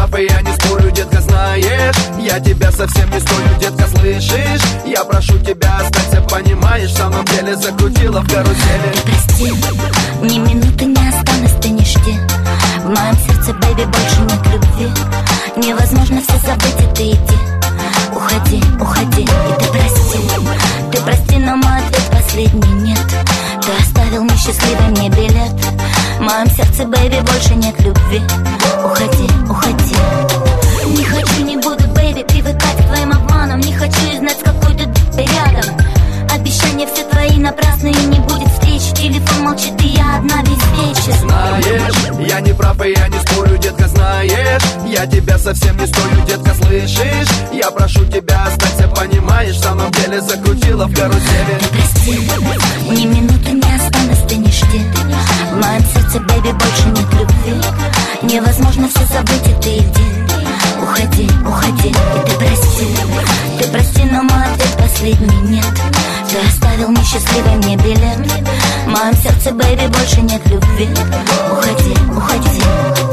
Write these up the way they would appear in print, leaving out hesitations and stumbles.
прав и я не спорю, детка, знаешь, я тебя совсем не стою, детка, слышишь? Я прошу тебя, останься, понимаешь, в самом деле закрутила в карусели. Ты прости, ни минуты не останусь, ты не жди. В моем сердце, бэйби, больше нет любви. Невозможно все забыть, и ты иди. Уходи, уходи, и ты прости, но мой ответ последний нет. Ты оставил несчастливый мне билет. В моем сердце, бэйби, больше нет любви. Уходи, уходи. Не хочу, не буду, бэйби, привыкать к твоим обманам. Не хочу знать, с какой ты рядом. Обещания все твои напрасные, не будет встречи. Телефон молчит, и я одна без вечера. Знаешь, я не прав и я не спорю, детка, знаешь, я тебя совсем не стою, детка, слышишь? Я прошу тебя, останься, понимаешь, в самом деле закрутила в карусели. Ты прости, ни минуты не останусь, ты не жди. В моем сердце, бэйби, больше нет любви. Невозможно все забыть, и ты иди. Уходи, уходи, и ты прости, но мой ответ последний нет. Ты оставил несчастливый мне билет. В моем сердце, бэйби, больше нет любви. Уходи, уходи.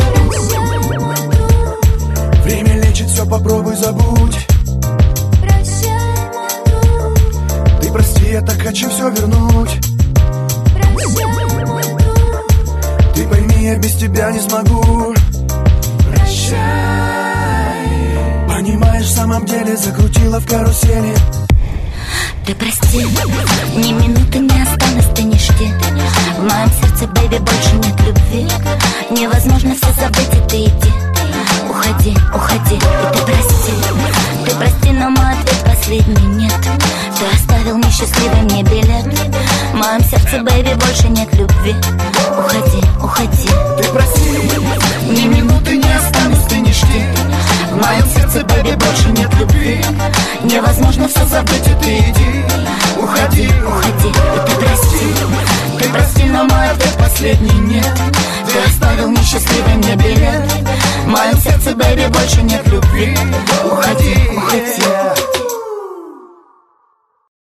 Время лечит, все попробуй забудь. Прощай, мой друг. Ты прости, я так хочу все вернуть. Прощай, мой друг. Ты пойми, я без тебя не смогу. Прощай. Понимаешь, в самом деле закрутила в карусели. Ты прости, ни минуты не останусь, ты не жди. В моем сердце, бэйби, больше нет любви. Невозможно все забыть, и ты иди. Уходи, уходи, и ты прости, но мой ответ последний нет. Ты оставил несчастливый мне билет. В моем сердце, бэйби, больше нет любви. Уходи, уходи. Ты прости, ни минуты не останусь, ты не жди. В моем сердце, бэйби, больше нет любви. Невозможно все забыть, и ты иди. Уходи, Уходи, ты прости, но мой ответ последний нет. Ты оставил несчастливый мне билет. В моем сердце, бэйби, больше нет любви. Уходи, уходи.